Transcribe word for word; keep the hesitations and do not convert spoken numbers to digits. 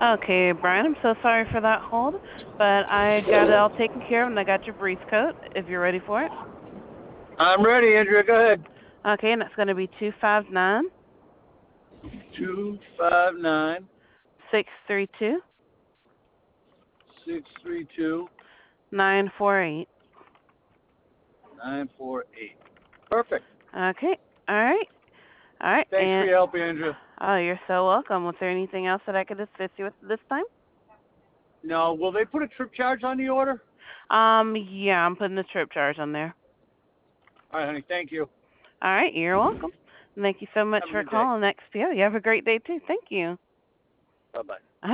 Okay, Brian, I'm so sorry for that hold, but I got it all taken care of, and I got your breeze coat if you're ready for it. I'm ready, Andrea. Go ahead. Okay, and that's going to be two five nine Two five nine six three two six three two nine four eight. nine four eight. Perfect. Okay, all right, all right, Thanks for and your help, Andrea. oh, you're so welcome. Was there anything else that I could assist you with this time? No, will they put a trip charge on the order? Um, yeah, I'm putting the trip charge on there. All right, honey. Thank you. All right, you're welcome. Thank you so much Have a for good day. calling X P O. You have a great day too. Thank you. Bye bye.